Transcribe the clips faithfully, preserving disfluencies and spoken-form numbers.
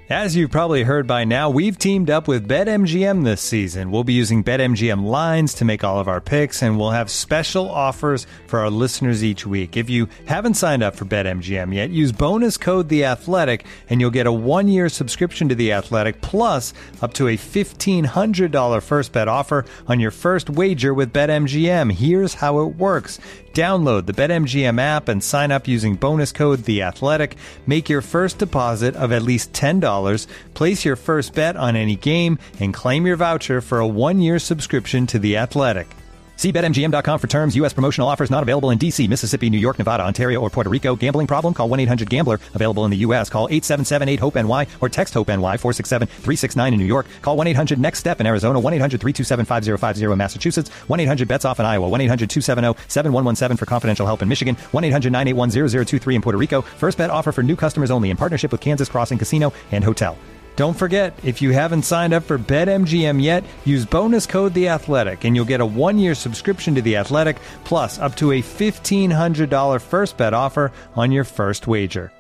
As you've probably heard by now, we've teamed up with BetMGM this season. We'll be using BetMGM lines to make all of our picks, and we'll have special offers for our listeners each week. If you haven't signed up for BetMGM yet, use bonus code The Athletic, and you'll get a one-year subscription to The Athletic, plus up to a fifteen hundred dollars first bet offer on your first wager with BetMGM. Here's how it works. Download the BetMGM app and sign up using bonus code The Athletic. Make your first deposit of at least ten dollars. Place your first bet on any game and claim your voucher for a one-year subscription to The Athletic. See Bet M G M dot com for terms. U S promotional offers not available in D C, Mississippi, New York, Nevada, Ontario, or Puerto Rico. Gambling problem? Call one eight hundred gambler. Available in the U S. Call eight seven seven eight hope N Y or text HOPE-NY four six seven three six nine in New York. Call one eight hundred next step in Arizona. one eight hundred three two seven five zero five zero in Massachusetts. one eight hundred bets off in Iowa. one eight hundred two seven zero seven one one seven for confidential help in Michigan. one eight hundred nine eight one zero zero two three in Puerto Rico. First bet offer for new customers only in partnership with Kansas Crossing Casino and Hotel. Don't forget, if you haven't signed up for BetMGM yet, use bonus code The Athletic, and you'll get a one-year subscription to The Athletic, plus up to a fifteen hundred dollars first bet offer on your first wager.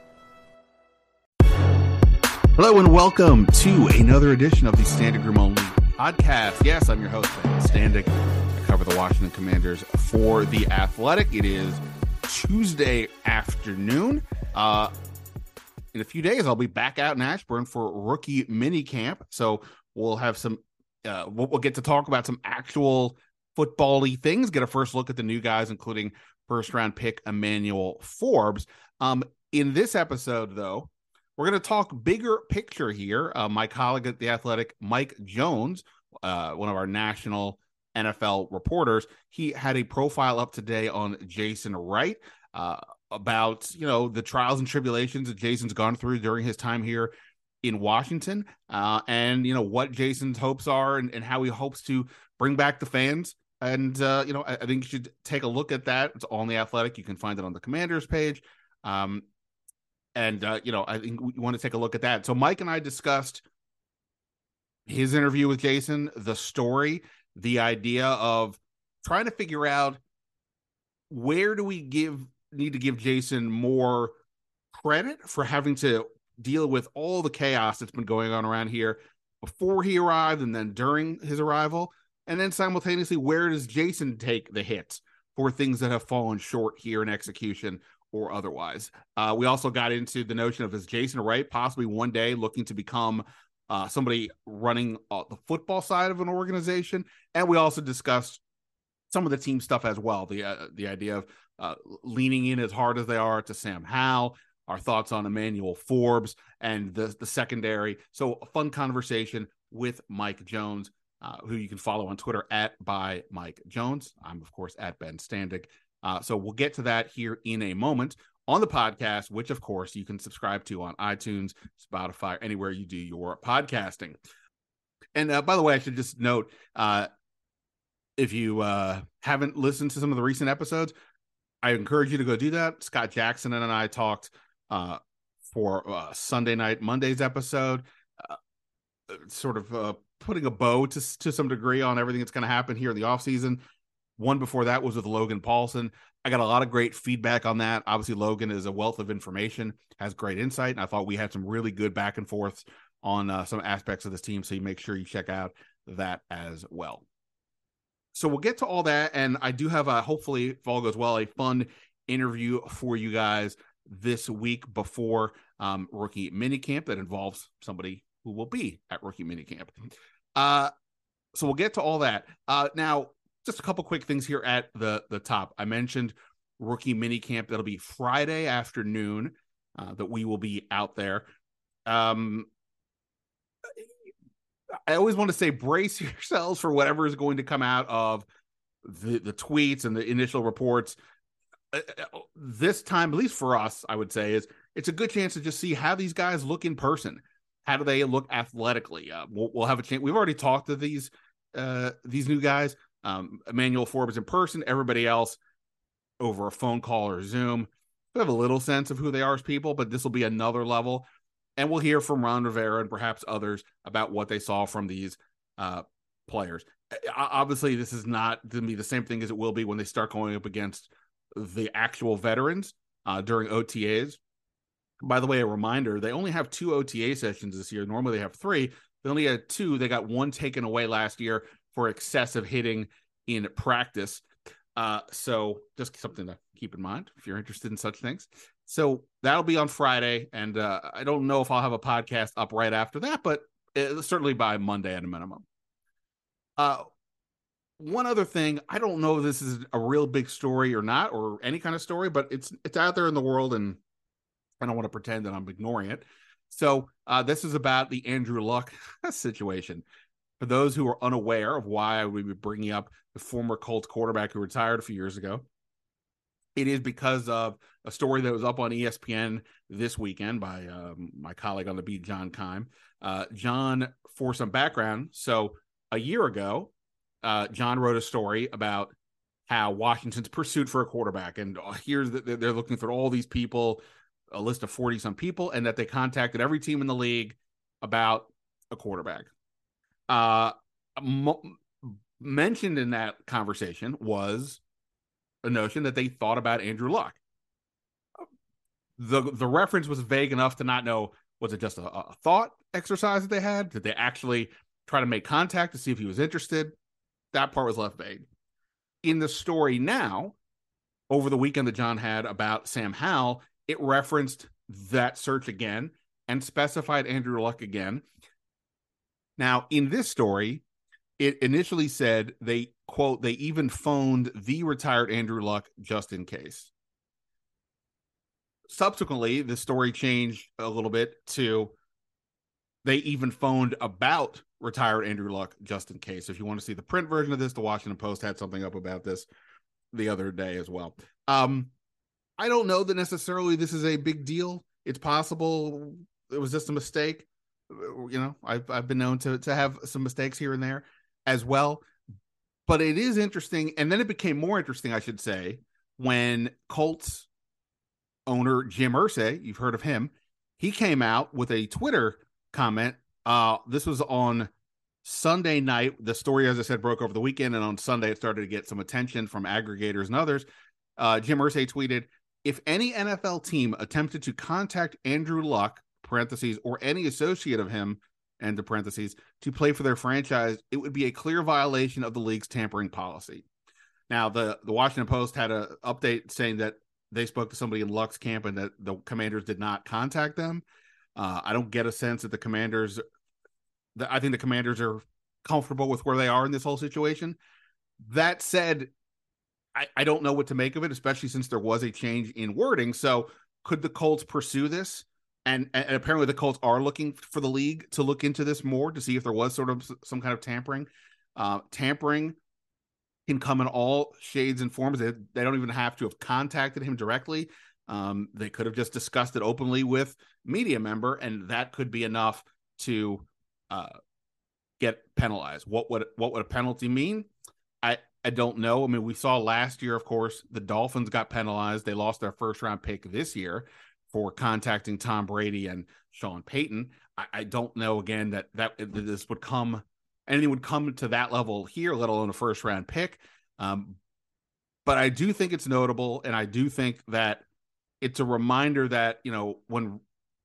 Hello and welcome to another edition of the Standig Room Only podcast. Yes, I'm your host, Ben Standig. I cover the Washington Commanders for The Athletic. It is Tuesday afternoon. Uh... In a few days, I'll be back out in Ashburn for rookie mini camp. So we'll have some, uh, we'll, we'll get to talk about some actual football-y things, get a first look at the new guys, including first-round pick Emmanuel Forbes. Um, in this episode, though, we're going to talk bigger picture here. Uh, my colleague at The Athletic, Mike Jones, uh, one of our national N F L reporters, he had a profile up today on Jason Wright, uh, about, you know, the trials and tribulations that Jason's gone through during his time here in Washington, uh, and, you know, what Jason's hopes are and, and how he hopes to bring back the fans. And, uh, you know, I, I think you should take a look at that. It's all on The Athletic. You can find it on the Commanders page. Um, and, uh, you know, I think we want to take a look at that. So Mike and I discussed his interview with Jason, the story, the idea of trying to figure out where do we give need to give Jason more credit for having to deal with all the chaos that's been going on around here before he arrived and then during his arrival. And then simultaneously, where does Jason take the hits for things that have fallen short here in execution or otherwise? Uh, we also got into the notion of, is Jason Wright possibly one day looking to become uh, somebody running uh, the football side of an organization? And we also discussed some of the team stuff as well. The, uh, the idea of Uh, leaning in as hard as they are to Sam Howell, our thoughts on Emmanuel Forbes and the, the secondary. So a fun conversation with Mike Jones, uh, who you can follow on Twitter at by Mike Jones. I'm, of course, at Ben Standig. Uh, so we'll get to that here in a moment on the podcast, which, of course, you can subscribe to on iTunes, Spotify, anywhere you do your podcasting. And uh, by the way, I should just note, uh, if you uh, haven't listened to some of the recent episodes, I encourage you to go do that. Scott Jackson and I talked uh, for uh, Sunday night, Monday's episode, uh, sort of uh, putting a bow to, to some degree on everything that's going to happen here in the offseason. One before that was with Logan Paulson. I got a lot of great feedback on that. Obviously, Logan is a wealth of information, has great insight, and I thought we had some really good back and forth on uh, some aspects of this team, so you make sure you check out that as well. So we'll get to all that, and I do have, a, hopefully, if all goes well, a fun interview for you guys this week before um, rookie minicamp that involves somebody who will be at rookie minicamp. Uh, so we'll get to all that. Uh, now, just a couple quick things here at the, the top. I mentioned rookie minicamp. That'll be Friday afternoon uh, that we will be out there. Um I always want to say brace yourselves for whatever is going to come out of the, the tweets and the initial reports. Uh, this time, at least for us, I would say, is it's a good chance to just see how these guys look in person. How do they look athletically? Uh, we'll, we'll have a chance. We've already talked to these uh, these new guys. Um, Emmanuel Forbes in person, everybody else over a phone call or Zoom. We have a little sense of who they are as people, but this will be another level. And we'll hear from Ron Rivera and perhaps others about what they saw from these uh, players. Obviously, this is not going to be the same thing as it will be when they start going up against the actual veterans uh, during O T As. By the way, a reminder, they only have two O T A sessions this year. Normally they have three. They only had two. They got one taken away last year for excessive hitting in practice. Uh, so just something to keep in mind if you're interested in such things. So that'll be on Friday, and uh, I don't know if I'll have a podcast up right after that, but it, certainly by Monday at a minimum. Uh, one other thing, I don't know if this is a real big story or not, or any kind of story, but it's it's out there in the world, and I don't want to pretend that I'm ignoring it. So uh, this is about the Andrew Luck situation. For those who are unaware of why I would be bringing up the former Colts quarterback who retired a few years ago, it is because of a story that was up on E S P N this weekend by um, my colleague on the beat, John Keim. Uh, John, for some background, so a year ago, uh, John wrote a story about how Washington's pursuit for a quarterback, and here's the, they're looking for all these people, a list of forty some people, and that they contacted every team in the league about a quarterback. Uh, mo- mentioned in that conversation was a notion that they thought about Andrew Luck. The the reference was vague enough to not know, was it just a, a thought exercise that they had? Did they actually try to make contact to see if he was interested? That part was left vague. In the story now, over the weekend that John had about Sam Howell, it referenced that search again and specified Andrew Luck again. Now, in this story, it initially said they, quote, they even phoned the retired Andrew Luck just in case. Subsequently, the story changed a little bit to they even phoned about retired Andrew Luck just in case. If you want to see the print version of this, the Washington Post had something up about this the other day as well. Um, I don't know that necessarily this is a big deal. It's possible it was just a mistake. You know, I've I've been known to to have some mistakes here and there as well. But it is interesting, and then it became more interesting, I should say, when Colts owner Jim Irsay, you've heard of him, he came out with a Twitter comment. Uh, this was on Sunday night. The story, as I said, broke over the weekend, and on Sunday it started to get some attention from aggregators and others. Uh, Jim Irsay tweeted, "If any N F L team attempted to contact Andrew Luck, parentheses, or any associate of him, end of parentheses, to play for their franchise, it would be a clear violation of the league's tampering policy." Now, the, the Washington Post had an update saying that they spoke to somebody in Luck's camp and that the Commanders did not contact them. Uh, I don't get a sense that the Commanders, that I think the Commanders are comfortable with where they are in this whole situation. That said, I, I don't know what to make of it, especially since there was a change in wording. So could the Colts pursue this? And, and apparently the Colts are looking for the league to look into this more to see if there was sort of some kind of tampering. Uh, tampering can come in all shades and forms. They, they don't even have to have contacted him directly. Um, they could have just discussed it openly with media member, and that could be enough to uh, get penalized. What would what would a penalty mean? I, I don't know. I mean, we saw last year, of course, the Dolphins got penalized. They lost their first round pick this year for contacting Tom Brady and Sean Payton. I, I don't know, again, that, that this would come, anything would come to that level here, let alone a first round pick. Um, but I do think it's notable, and I do think that it's a reminder that, you know, when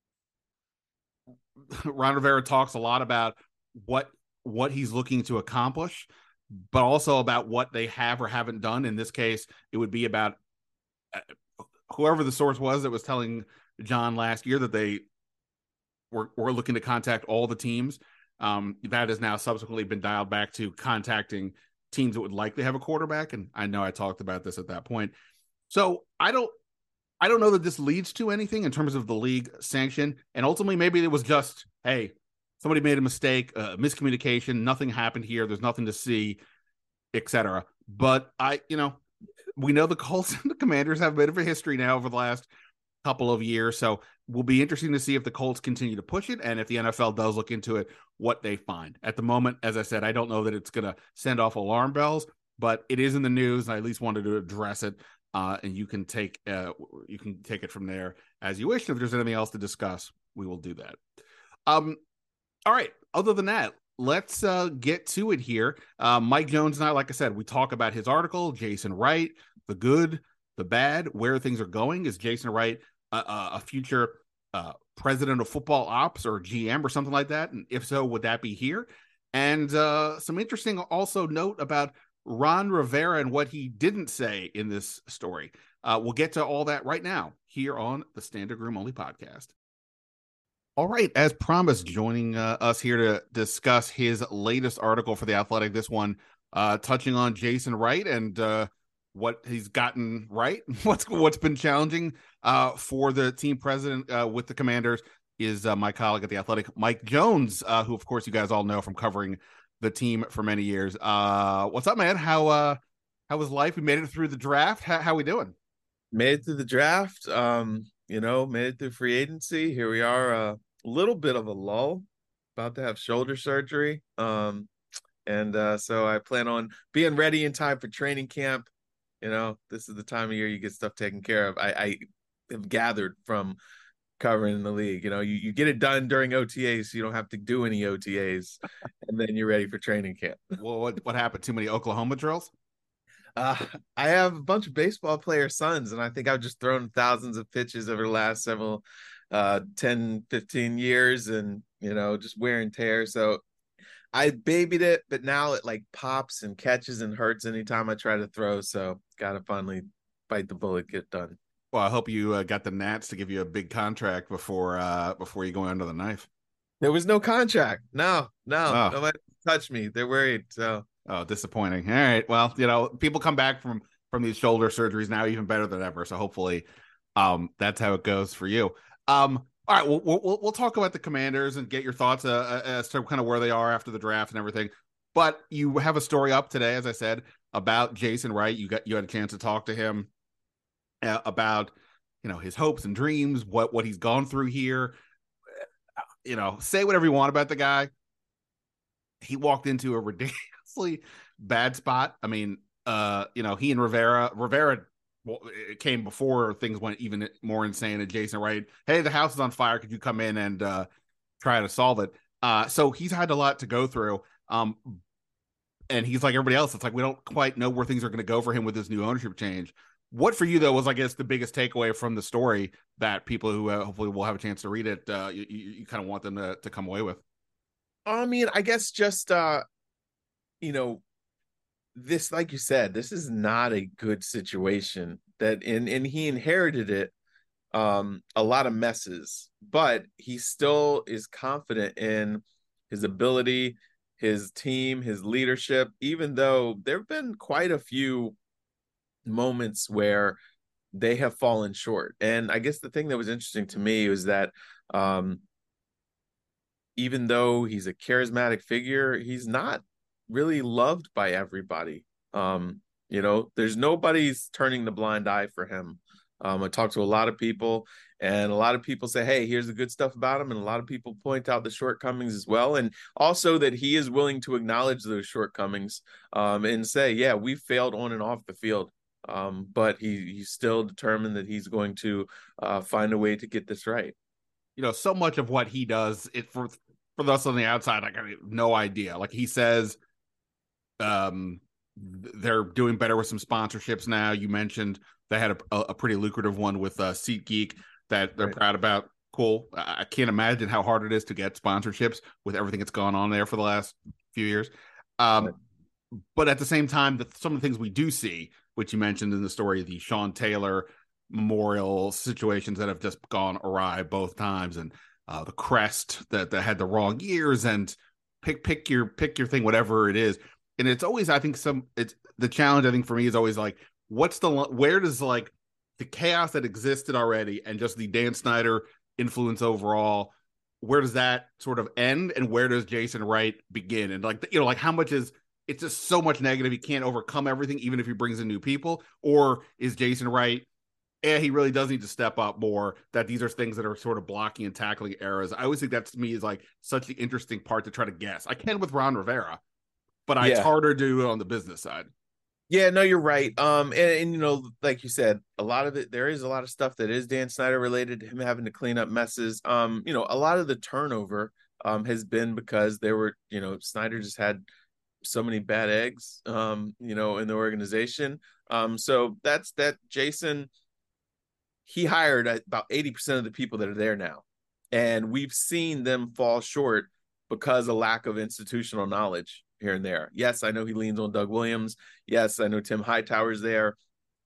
Ron Rivera talks a lot about what what he's looking to accomplish, but also about what they have or haven't done. In this case, it would be about uh, whoever the source was that was telling John last year that they were, were looking to contact all the teams. Um, that has now subsequently been dialed back to contacting teams that would likely have a quarterback. And I know I talked about this at that point. So I don't, I don't know that this leads to anything in terms of the league sanction. And ultimately, maybe it was just, hey, somebody made a mistake, uh, miscommunication, nothing happened here. There's nothing to see, et cetera. But I, you know, we know the Colts and the Commanders have a bit of a history now over the last couple of years. So will be interesting to see if the Colts continue to push it, and if the N F L does look into it, what they find. At the moment, as I said, I don't know that it's going to send off alarm bells, but it is in the news. And I at least wanted to address it. Uh, and you can take uh, you can take it from there as you wish. And if there's anything else to discuss, we will do that. Um, all right. Other than that, let's uh, get to it here. Uh, Mike Jones and I, like I said, we talk about his article, Jason Wright, the good, the bad, where things are going. Is Jason Wright a, a future uh, president of football ops or G M or something like that? And if so, would that be here? And uh, some interesting also note about Ron Rivera and what he didn't say in this story. Uh, we'll get to all that right now here on the Standig Room Only podcast. All right, as promised, joining uh, us here to discuss his latest article for The Athletic, this one uh, touching on Jason Wright and uh, what he's gotten right, what's what's been challenging uh, for the team president uh, with the Commanders, is uh, my colleague at The Athletic, Mike Jones, uh, who, of course, you guys all know from covering the team for many years. Uh, what's up, man? How uh, how was life? We made it through the draft. How, how we doing? Made it through the draft. Um, you know, made it through free agency. Here we are. A uh, little bit of a lull. About to have shoulder surgery. Um, and uh, so I plan on being ready in time for training camp. You know, this is the time of year you get stuff taken care of. I, I have gathered from covering the league. You know, you, you get it done during O T As, so you don't have to do any O T As, and then you're ready for training camp. Well, what what happened? Too many Oklahoma drills? Uh, I have a bunch of baseball player sons, and I think I've just thrown thousands of pitches over the last several uh ten, fifteen years, and you know, just wear and tear. So I babied it, but now it like pops and catches and hurts anytime I try to throw. So gotta finally bite the bullet, get done. Well, I hope you uh, got the Nats to give you a big contract before uh before you go under the knife. There was no contract. No, no, oh. Nobody touched me. They're worried. So oh, disappointing. All right. Well, you know, people come back from from these shoulder surgeries now even better than ever. So hopefully, um, that's how it goes for you. Um, all right. We'll we'll we'll talk about the Commanders and get your thoughts uh, as to kind of where they are after the draft and everything. But you have a story up today, as I said, about Jason Wright. You got you had a chance to talk to him uh, about, you know, his hopes and dreams, what what he's gone through here. You know, say whatever you want about the guy. He walked into a ridiculously bad spot. I mean, uh, you know, he and Rivera, Rivera well, it came before things went even more insane. And Jason Wright, hey, the house is on fire. Could you come in and uh, try to solve it? Uh, so he's had a lot to go through. Um, and he's like everybody else. It's like we don't quite know where things are going to go for him with this new ownership change. What for you, though, was, I guess, the biggest takeaway from the story that people who uh, hopefully will have a chance to read it, uh, you, you, you kind of want them to, to come away with? I mean, I guess just, uh, you know, this, like you said, this is not a good situation that, and, and he inherited it, um, a lot of messes, but he still is confident in his ability, his team, his leadership, even though there've been quite a few moments where they have fallen short. And I guess the thing that was interesting to me was that, um, even though he's a charismatic figure, he's not really loved by everybody. Um, you know, there's nobody's turning the blind eye for him. Um, I talked to a lot of people, and a lot of people say, hey, here's the good stuff about him. And a lot of people point out the shortcomings as well. And also that he is willing to acknowledge those shortcomings, um, and say, yeah, we failed on and off the field. Um, but he, he's still determined that he's going to uh, find a way to get this right. You know, so much of what he does, it for for us on the outside, like, I have no idea. Like he says, um, they're doing better with some sponsorships now. You mentioned they had a, a pretty lucrative one with uh, SeatGeek that they're right. proud about. Cool. I can't imagine how hard it is to get sponsorships with everything that's gone on there for the last few years. Um, right. But at the same time, the, some of the things we do see, which you mentioned in the story, the Sean Taylor memorial situations that have just gone awry both times, and uh, the crest that, that had the wrong years, and pick pick your pick your thing, whatever it is. And it's always, I think, some it's the challenge. I think for me is always like, what's the where does like the chaos that existed already and just the Dan Snyder influence overall, where does that sort of end, and where does Jason Wright begin? And like, you know, like how much is it's just so much negative he can't overcome everything, even if he brings in new people, or is Jason Wright, yeah, he really does need to step up more, that these are things that are sort of blocking and tackling errors. I always think that to me is like such the interesting part to try to guess. I can with Ron Rivera, but yeah. It's harder to do it on the business side. Yeah, no, you're right. Um, and, and, you know, like you said, a lot of it, there is a lot of stuff that is Dan Snyder related, him having to clean up messes. Um, you know, a lot of the turnover um, has been because there were, you know, Snyder just had so many bad eggs, um, you know, in the organization. Um, so that's that Jason he hired about eighty percent of the people that are there now. And we've seen them fall short because of lack of institutional knowledge here and there. Yes, I know he leans on Doug Williams. Yes, I know Tim Hightower's there.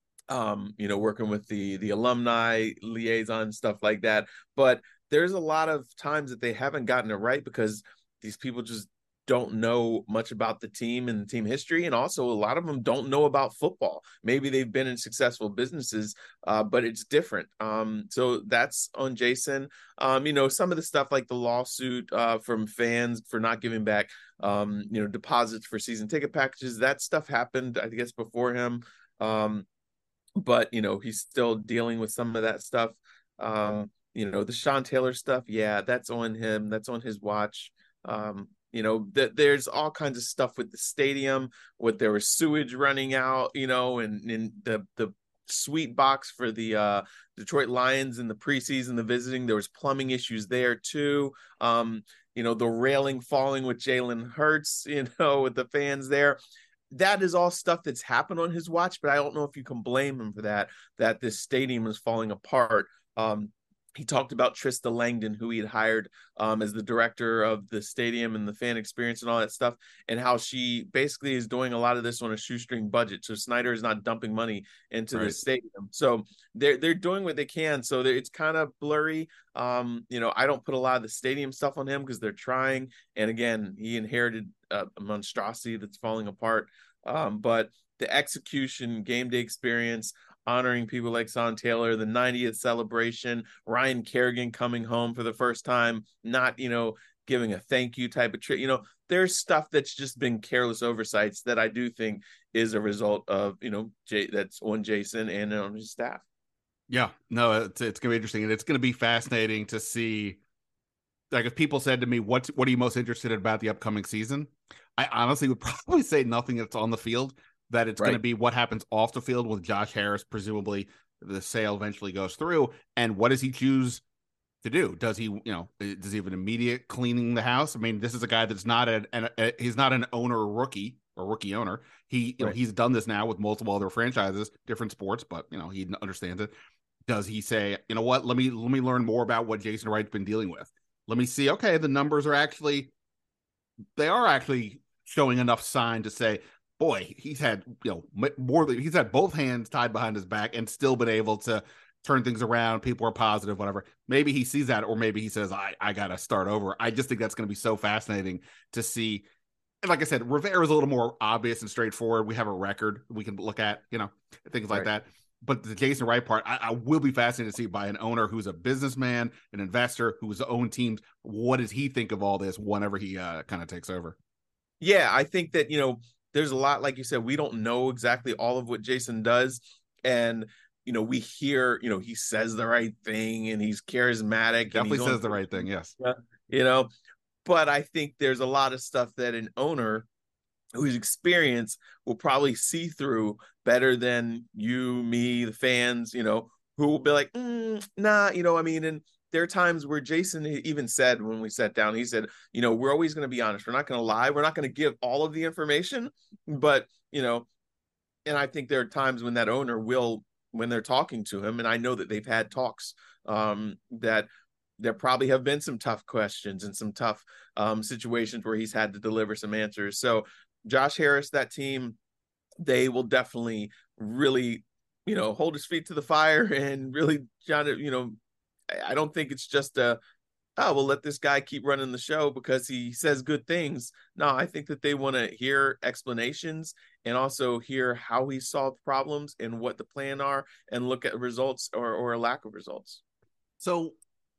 Um, you know, working with the the alumni liaison, stuff like that. But there's a lot of times that they haven't gotten it right because these people just don't know much about the team and the team history. And also a lot of them don't know about football. Maybe they've been in successful businesses, uh, but it's different. Um, so that's on Jason. Um, you know, some of the stuff like the lawsuit uh, from fans for not giving back, um, you know, deposits for season ticket packages, that stuff happened, I guess, before him. Um, but, you know, he's still dealing with some of that stuff. Um, you know, the Sean Taylor stuff. Yeah, that's on him. That's on his watch. Um, You know, that there's all kinds of stuff with the stadium, with there was sewage running out, you know, and, and the the sweet box for the uh, Detroit Lions in the preseason, the visiting, there was plumbing issues there too. Um, you know, the railing falling with Jalen Hurts, you know, with the fans there. That is all stuff that's happened on his watch, but I don't know if you can blame him for that, that this stadium is falling apart. Um, He talked about Trista Langdon, who he had hired um, as the director of the stadium and the fan experience and all that stuff, and how she basically is doing a lot of this on a shoestring budget. So Snyder is not dumping money into right. the stadium. So they're they're doing what they can. So it's kind of blurry. Um, you know, I don't put a lot of the stadium stuff on him because they're trying. And again, he inherited a, a monstrosity that's falling apart. Um, but the execution, game day experience, honoring people like Sean Taylor, the ninetieth celebration, Ryan Kerrigan coming home for the first time, not, you know, giving a thank you type of treat. You know, there's stuff that's just been careless oversights that I do think is a result of, you know, Jay, that's on Jason and on his staff. Yeah, no, it's, it's going to be interesting. And it's going to be fascinating to see, like, if people said to me, what, what are you most interested in about the upcoming season? I honestly would probably say nothing that's on the field. That it's right. going to be what happens off the field with Josh Harris. Presumably the sale eventually goes through. And what does he choose to do? Does he, you know, does he have an immediate cleaning the house? I mean, this is a guy that's not an, an a, he's not an owner rookie or rookie owner. He, you right. know, he's done this now with multiple other franchises, different sports, but, you know, he understands it. Does he say, you know what, let me, let me learn more about what Jason Wright's been dealing with. Let me see, okay, the numbers are actually, they are actually showing enough sign to say, boy, he's had, you know, more than he's had both hands tied behind his back and still been able to turn things around. People are positive, whatever. Maybe he sees that, or maybe he says, I, I got to start over. I just think that's going to be so fascinating to see. And like I said, Rivera is a little more obvious and straightforward. We have a record we can look at, you know, things like right. that. But the Jason Wright part, I, I will be fascinated to see by an owner who's a businessman, an investor who's owned teams. What does he think of all this whenever he uh, kind of takes over? Yeah, I think that, you know, there's a lot, like you said, we don't know exactly all of what Jason does. And, you know, we hear, you know, he says the right thing and he's charismatic. Definitely and says on, the right thing. Yes. You know, but I think there's a lot of stuff that an owner whose experience will probably see through better than you, me, the fans, you know, who will be like, mm, nah, you know, I mean, and there are times where Jason even said when we sat down, he said, you know, we're always going to be honest. We're not going to lie. We're not going to give all of the information, but, you know, and I think there are times when that owner will, when they're talking to him, and I know that they've had talks um, that there probably have been some tough questions and some tough um, situations where he's had to deliver some answers. So Josh Harris, that team, they will definitely really, you know, hold his feet to the fire and really try to, you know, I don't think it's just a, oh, we'll let this guy keep running the show because he says good things. No, I think that they want to hear explanations and also hear how he solved problems and what the plan are and look at results or, or a lack of results. So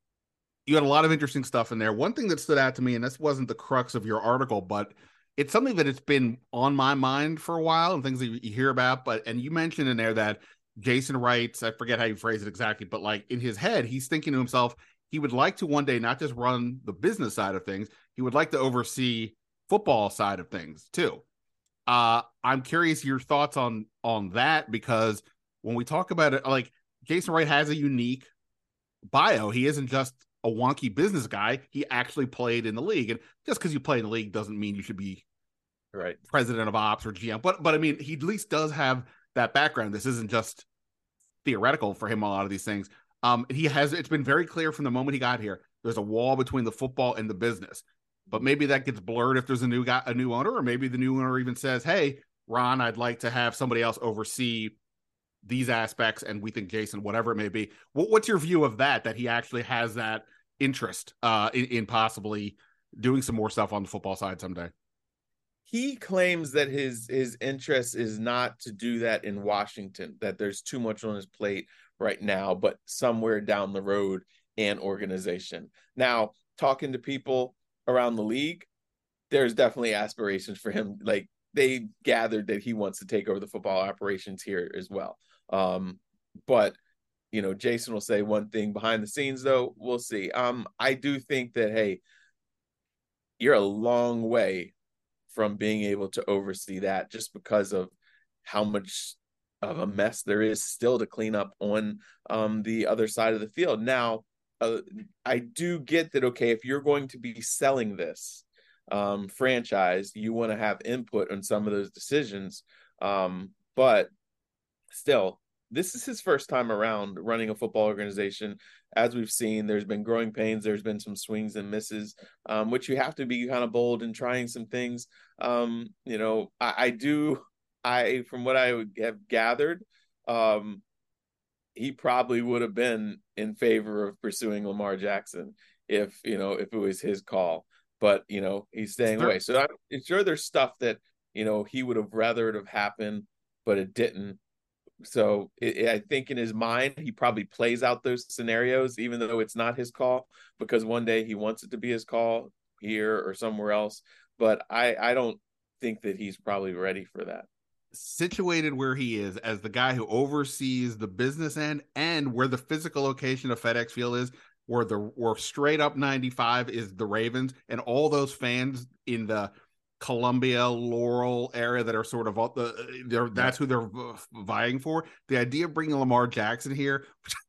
you had a lot of interesting stuff in there. One thing that stood out to me, and this wasn't the crux of your article, but it's something that it's been on my mind for a while and things that you hear about. But, and you mentioned in there that Jason Wright, I forget how you phrase it exactly, but like in his head, he's thinking to himself, he would like to one day not just run the business side of things, he would like to oversee football side of things too. Uh, I'm curious your thoughts on on that, because when we talk about it, like Jason Wright has a unique bio. He isn't just a wonky business guy. He actually played in the league, and just because you play in the league doesn't mean you should be right president of ops or G M. But but I mean, he at least does have that background. This isn't just theoretical for him, a lot of these things. Um, he has, it's been very clear from the moment he got here, there's a wall between the football and the business. But maybe that gets blurred if there's a new guy, a new owner, or maybe the new owner even says, hey, Ron, I'd like to have somebody else oversee these aspects, and we think Jason, whatever it may be. What, what's your view of that, that he actually has that interest uh, in, in possibly doing some more stuff on the football side someday? He claims that his his interest is not to do that in Washington, that there's too much on his plate right now, but somewhere down the road and organization. Now, talking to people around the league, there's definitely aspirations for him. Like, they gathered that he wants to take over the football operations here as well. Um, but, you know, Jason will say one thing behind the scenes, though. We'll see. Um, I do think that, hey, you're a long way from being able to oversee that, just because of how much of a mess there is still to clean up on um, the other side of the field. Now, uh, I do get that, okay, if you're going to be selling this um, franchise, you want to have input on some of those decisions. Um, but still, this is his first time around running a football organization. As we've seen, there's been growing pains. There's been some swings and misses, um, which you have to be kind of bold in trying some things. Um, you know, I, I do, I, from what I have gathered, um, he probably would have been in favor of pursuing Lamar Jackson if, you know, if it was his call, but, you know, he's staying away. So I'm sure there's stuff that, you know, he would have rather it have happened, but it didn't. So it, I think in his mind, he probably plays out those scenarios, even though it's not his call, because one day he wants it to be his call here or somewhere else. But I, I don't think that he's probably ready for that. Situated where he is as the guy who oversees the business end and where the physical location of FedEx Field is, where the where straight up ninety-five is the Ravens, and all those fans in the Columbia, Laurel area that are sort of the they're that's who they're vying for. The idea of bringing Lamar Jackson here,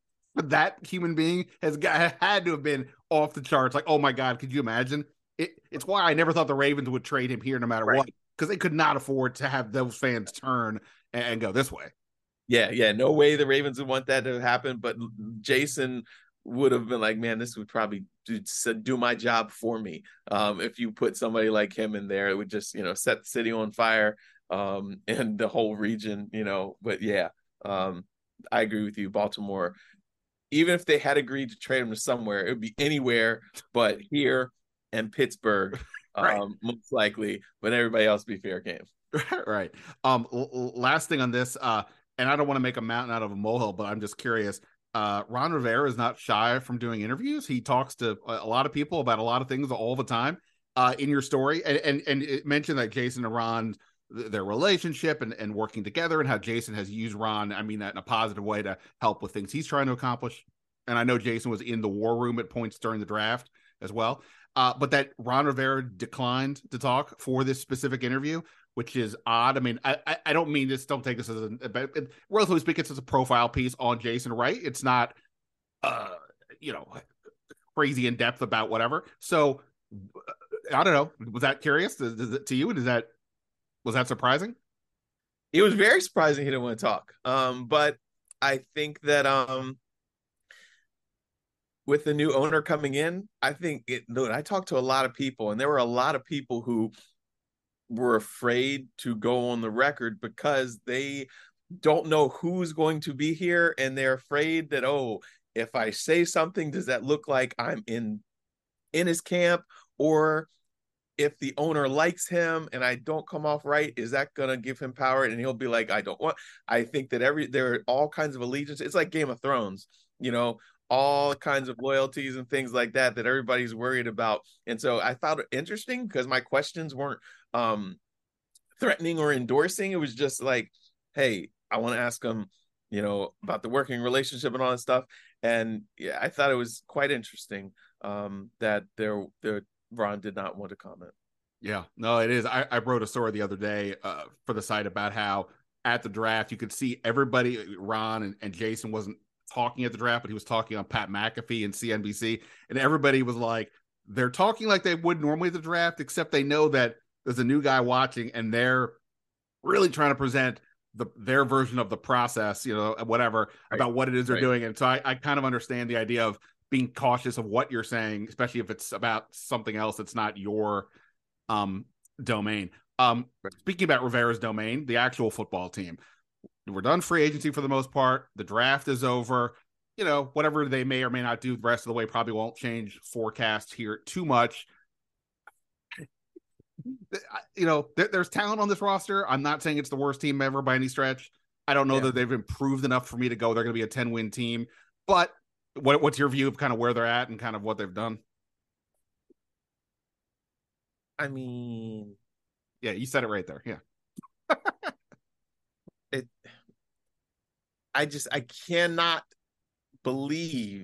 that human being has got, had to have been off the charts. Like, oh my God, could you imagine? It, it's why I never thought the Ravens would trade him here no matter right. what, because they could not afford to have those fans turn and, and go this way. Yeah, yeah, no way the Ravens would want that to happen. But Jason would have been like, man, this would probably do, do my job for me. Um, if you put somebody like him in there, it would just, you know, set the city on fire um, and the whole region, you know. But yeah, um, I agree with you. Baltimore, even if they had agreed to trade him to somewhere, it would be anywhere but here and Pittsburgh, right. um, most likely. But everybody else would be fair game. Right. Um, l- last thing on this, uh, and I don't want to make a mountain out of a molehill, but I'm just curious. Uh, Ron Rivera is not shy from doing interviews. He talks to a lot of people about a lot of things all the time. Uh, in your story, and and, and it mentioned that Jason and Ron, th- their relationship and, and working together, and how Jason has used Ron, I mean that in a positive way, to help with things he's trying to accomplish. And I know Jason was in the war room at points during the draft as well. Uh, but that Ron Rivera declined to talk for this specific interview, which is odd. I mean, I I, I don't mean this. Don't take this as a, a relatively speaking, it's a profile piece on Jason Wright. It's not, uh, you know, crazy in depth about whatever. So I don't know. Was that curious to, to you? Is that was that surprising? It was very surprising he didn't want to talk. Um, but I think that um. with the new owner coming in, I think it, look, I talked to a lot of people, and there were a lot of people who were afraid to go on the record because they don't know who's going to be here. And they're afraid that, oh, if I say something, does that look like I'm in, in his camp? Or if the owner likes him and I don't come off right, is that going to give him power? And he'll be like, I don't want, I think that every, there are all kinds of allegiance. It's like Game of Thrones, you know, all kinds of loyalties and things like that, that everybody's worried about. And so I found it interesting because my questions weren't um, threatening or endorsing. It was just like, hey, I want to ask him, you know, about the working relationship and all that stuff. And yeah, I thought it was quite interesting um, that there, there, Ron did not want to comment. Yeah, no, it is. I, I wrote a story the other day uh, for the site about how at the draft, you could see everybody, Ron and, and Jason wasn't talking at the draft, but he was talking on Pat McAfee and C N B C, and everybody was like, they're talking like they would normally at the draft, except they know that there's a new guy watching, and they're really trying to present the their version of the process, you know, whatever Right. about what it is they're Right. doing. And so I, I kind of understand the idea of being cautious of what you're saying, especially if it's about something else that's not your um domain. Um, Right. speaking about Rivera's domain, the actual football team, we're done free agency for the most part. The draft is over. You know, whatever they may or may not do the rest of the way probably won't change forecasts here too much. You know, there, there's talent on this roster. I'm not saying it's the worst team ever by any stretch. I don't know Yeah. that they've improved enough for me to go, they're going to be a ten win team. But what, what's your view of kind of where they're at and kind of what they've done? I mean, Yeah, you said it right there. Yeah. it. I just I cannot believe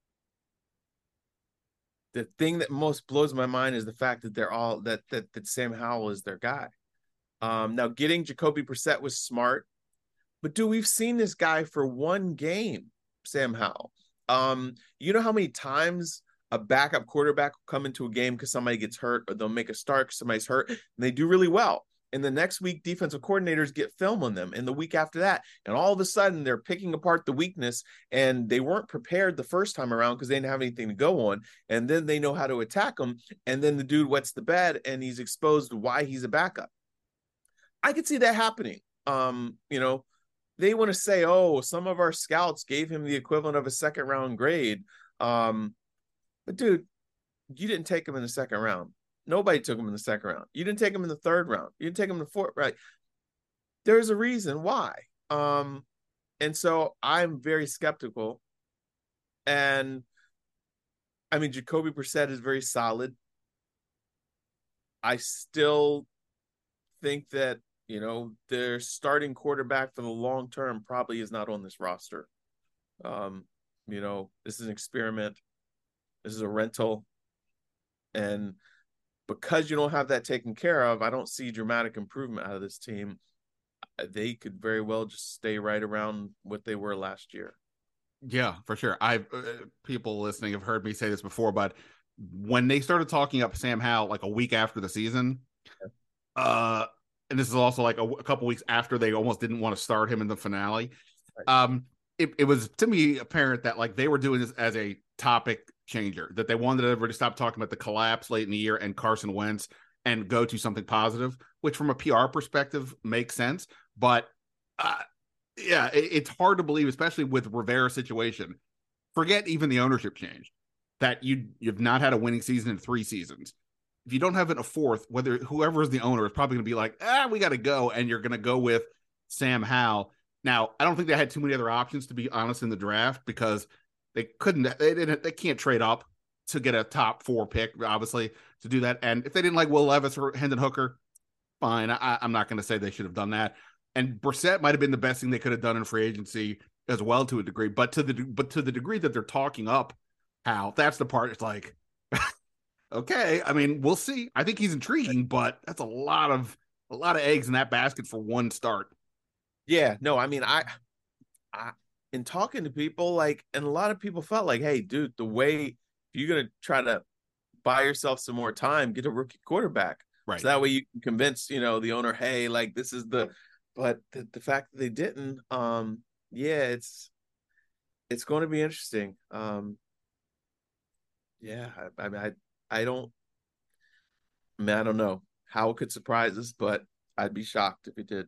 the thing that most blows my mind is the fact that they're all that that that Sam Howell is their guy. Um, now getting Jacoby Brissett was smart, but dude, we've seen this guy for one game, Sam Howell. Um, you know how many times a backup quarterback will come into a game because somebody gets hurt, or they'll make a start because somebody's hurt, and they do really well. And the next week, defensive coordinators get film on them, and the week after that, and all of a sudden they're picking apart the weakness, and they weren't prepared the first time around because they didn't have anything to go on, and then they know how to attack them, and then the dude wets the bed, and he's exposed why he's a backup. I could see that happening. Um, you know, they want to say, oh, some of our scouts gave him the equivalent of a second round grade. Um, but dude, you didn't take him in the second round. Nobody took him in the second round. You didn't take him in the third round. You didn't take him in the fourth, right? There's a reason why. Um, and so I'm very skeptical. And I mean, Jacoby Brissett is very solid. I still think that, you know, their starting quarterback for the long term probably is not on this roster. Um, you know, this is an experiment. This is a rental. And because you don't have that taken care of, I don't see dramatic improvement out of this team. They could very well just stay right around what they were last year. Yeah, for sure. I've uh, people listening have heard me say this before, but when they started talking up Sam Howell like a week after the season, uh, and this is also like a, a couple weeks after they almost didn't want to start him in the finale. Right. Um, it, it was to me apparent that like they were doing this as a topic changer, that they wanted everybody to stop talking about the collapse late in the year and Carson Wentz and go to something positive, which from a P R perspective makes sense. But uh, yeah, it, it's hard to believe, especially with Rivera's situation. Forget even the ownership change, that you you've not had a winning season in three seasons. If you don't have it in a fourth, whether whoever is the owner is probably going to be like, ah, we got to go, and you're going to go with Sam Howell. Now, I don't think they had too many other options, to be honest, in the draft, because they couldn't, they didn't, they can't trade up to get a top four pick, obviously, to do that. And if they didn't like Will Levis or Hendon Hooker, fine. I, I'm not going to say they should have done that. And Brissett might have been the best thing they could have done in free agency as well, to a degree. But to the but to the degree that they're talking up Hal, that's the part. It's like, okay, I mean, we'll see. I think he's intriguing, but that's a lot of a lot of eggs in that basket for one start. Yeah, no, I mean, I, I, in talking to people, like, and a lot of people felt like, hey, dude, the way if you're gonna try to buy yourself some more time, get a rookie quarterback, Right. so that way you can convince, you know, the owner, hey, like this is the. But the, the fact that they didn't, um, yeah, it's it's going to be interesting. Um, yeah, I, I mean, I I don't, I mean, I don't know how it could surprise us, but I'd be shocked if it did.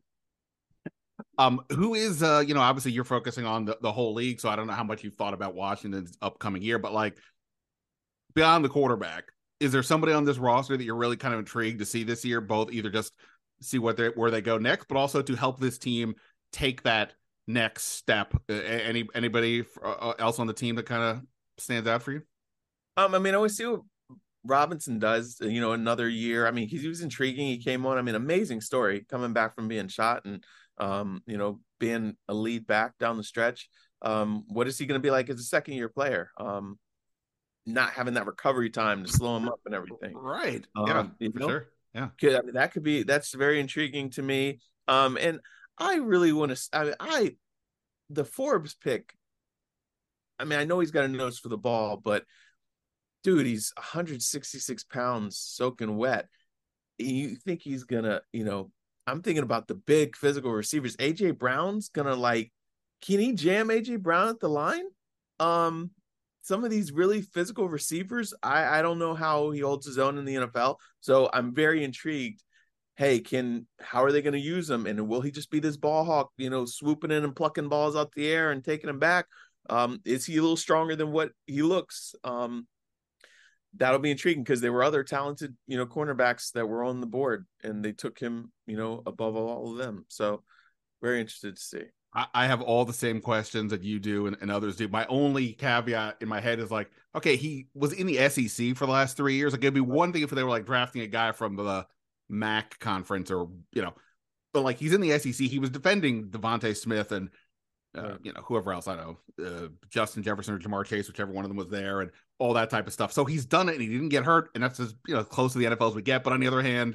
Um, who is uh, you know, obviously you're focusing on the, the whole league, so I don't know how much you've thought about Washington's upcoming year, but like beyond the quarterback, is there somebody on this roster that you're really kind of intrigued to see this year, both either just see what they where they go next, but also to help this team take that next step? Uh, any anybody uh, else on the team that kind of stands out for you? Um, I mean, I always see what Robinson does, you know, another year. I mean, he, he was intriguing. He came on. I mean, amazing story coming back from being shot and, um, you know, being a lead back down the stretch. Um, what is he going to be like as a second year player? Um, not having that recovery time to slow him up and everything. Right. Um, Yeah, you for know? sure. Yeah. Could, I mean, that could be, that's very intriguing to me. Um, and I really want to, I mean, I, the Forbes pick, I mean, I know he's got a nose for the ball, but dude, he's one hundred sixty-six pounds soaking wet. You think he's gonna, you know, I'm thinking about the big physical receivers. A J Brown's gonna like, can he jam A J Brown at the line? Um, some of these really physical receivers, I I don't know how he holds his own in the N F L. So I'm very intrigued. Hey, can how are they going to use him? And will he just be this ball hawk, you know, swooping in and plucking balls out the air and taking them back? Um, is he a little stronger than what he looks? Um, that'll be intriguing because there were other talented, you know, cornerbacks that were on the board and they took him, you know, above all of them. So very interested to see. I, I have all the same questions that you do and, and others do. My only caveat in my head is like, okay, he was in the S E C for the last three years. Like it'd be one thing if they were like drafting a guy from the M A C conference or, you know, but like he's in the S E C. He was defending Devontae Smith and, uh, right. you know, whoever else I know, uh, Justin Jefferson or Jamar Chase, whichever one of them was there and all that type of stuff. So he's done it and he didn't get hurt. And that's as, you know, close to the N F L as we get. But on the other hand,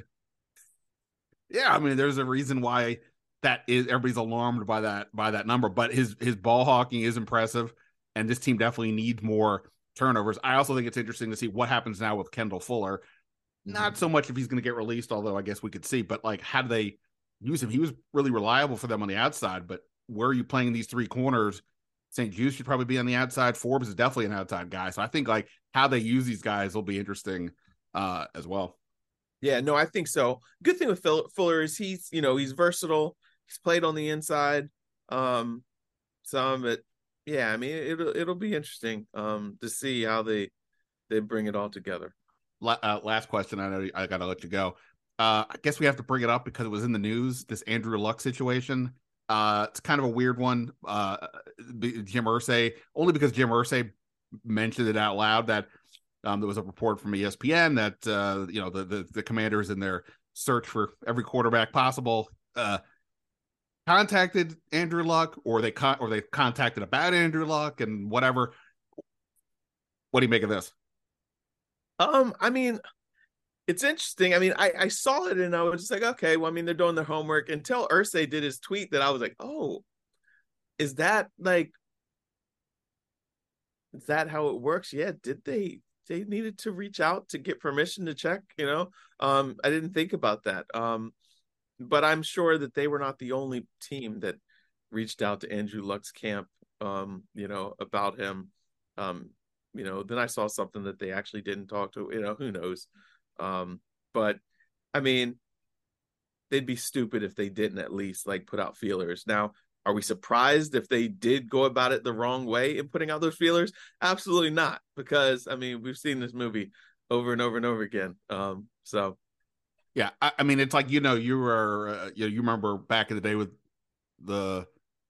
yeah, I mean, there's a reason why that is everybody's alarmed by that, by that number, but his, his ball hawking is impressive. And this team definitely needs more turnovers. I also think it's interesting to see what happens now with Kendall Fuller. Not so much if he's going to get released, although I guess we could see, but like, how do they use him? He was really reliable for them on the outside, but where are you playing these three corners? Saint Juice should probably be on the outside. Forbes is definitely an outside guy. So I think like how they use these guys will be interesting uh, as well. Yeah, no, I think so. Good thing with Fuller is he's, you know, he's versatile. He's played on the inside. Um, some, but yeah, I mean, it'll, it'll be interesting um, to see how they, they bring it all together. Uh, last question. I know I got to let you go. Uh, I guess we have to bring it up because it was in the news, this Andrew Luck situation. Uh, it's kind of a weird one. Uh, Jim Irsay, only because Jim Irsay mentioned it out loud that um, there was a report from E S P N that, uh, you know, the, the, the Commanders in their search for every quarterback possible uh, contacted Andrew Luck or they con- or they contacted about Andrew Luck and whatever. What do you make of this? Um, I mean, it's interesting. I mean, I, I saw it and I was just like, okay, well, I mean, they're doing their homework until Irsay did his tweet that I was like, oh, is that like, is that how it works? Yeah. Did they, they needed to reach out to get permission to check, you know? Um, I didn't think about that. Um, but I'm sure that they were not the only team that reached out to Andrew Luck's camp, um, you know, about him. Um, You know, then I saw something that they actually didn't talk to, you know, who knows? Um, but I mean, they'd be stupid if they didn't at least like put out feelers. Now, are we surprised if they did go about it the wrong way in putting out those feelers? Absolutely not, because I mean, we've seen this movie over and over and over again. Um, so yeah, I, I mean, it's like, you know, you were, uh, you know, you remember back in the day with the,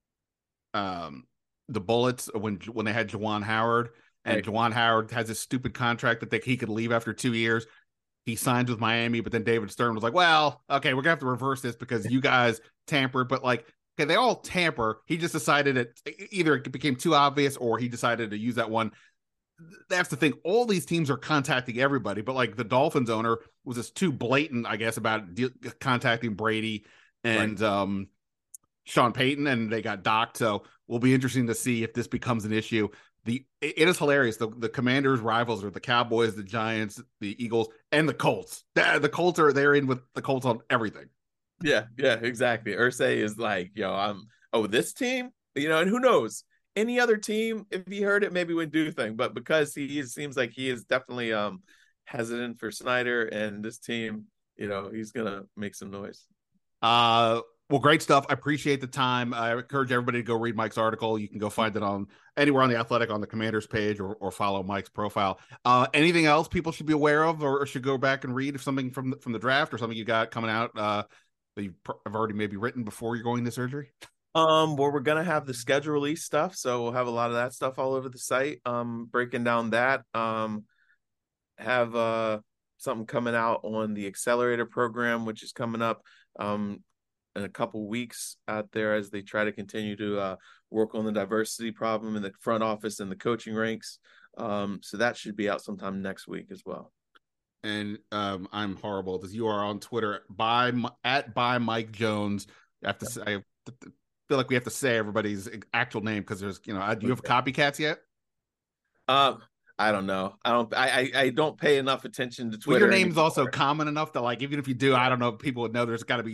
um, the Bullets when, when they had Juwan Howard. And Juwan Howard has this stupid contract that they, he could leave after two years. He signed with Miami, but then David Stern was like, well, okay, we're going to have to reverse this because you guys tampered. But like, okay, they all tamper. He just decided it either it became too obvious or he decided to use that one. That's the thing. All these teams are contacting everybody, but like the Dolphins owner was just too blatant, I guess, about de- contacting Brady and right. um, Sean Payton, and they got docked. So will be interesting to see if this becomes an issue. The it is hilarious. The the Commanders' rivals are the Cowboys, the Giants, the Eagles, and the Colts. The, the Colts are they're in with the Colts on everything. Yeah, yeah, exactly. Irsay is like, yo, I'm oh, this team, you know, and who knows? Any other team, if he heard it, maybe would do thing. But because he is, seems like he is definitely um hesitant for Snyder and this team, you know, he's gonna make some noise. Uh Well, great stuff. I appreciate the time. I encourage everybody to go read Mike's article. You can go find it on anywhere on the Athletic on the Commanders page or, or follow Mike's profile. Uh, anything else people should be aware of or, or should go back and read if something from the, from the draft or something you got coming out uh, that you've have already maybe written before you're going to surgery? Um, well, we're going to have the schedule release stuff. So we'll have a lot of that stuff all over the site, um, breaking down that. Um, have uh, something coming out on the accelerator program, which is coming up. Um, in a couple weeks out there as they try to continue to uh, work on the diversity problem in the front office and the coaching ranks. Um, so that should be out sometime next week as well. And um, I'm horrible because you are on Twitter by at by Mike Jones. I have to say, I feel like we have to say everybody's actual name because there's, you know, do you have copycats yet? Um, I don't know. I don't. I I, I don't pay enough attention to Twitter. Well, your name's anymore. Also common enough that, like, even if you do, I don't know, people would know. There's got to be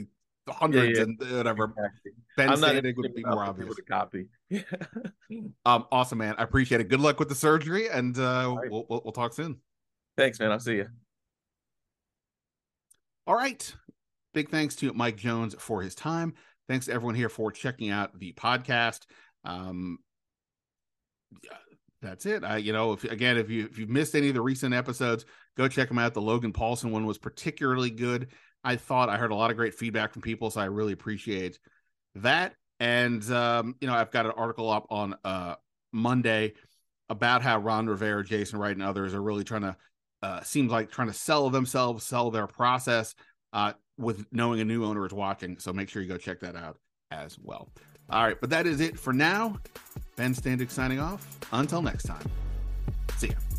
hundreds yeah, and whatever. exactly. Ben I'm not Standig would be more obvious. To copy. um, awesome, man. I appreciate it. Good luck with the surgery, and uh, right. we'll, we'll we'll talk soon. Thanks, man. I'll see you. All right. Big thanks to Mike Jones for his time. Thanks to everyone here for checking out the podcast. Um, yeah, that's it. I, you know, if again, if you if you've missed any of the recent episodes, go check them out. The Logan Paulson one was particularly good. I thought I heard a lot of great feedback from people, so I really appreciate that. And um, you know, I've got an article up on uh, Monday about how Ron Rivera, Jason Wright, and others are really trying to uh, seems like trying to sell themselves, sell their process. Uh, with knowing a new owner is watching. So make sure you go check that out as well. All right, but that is it for now. Ben Standig signing off. Until next time. See ya.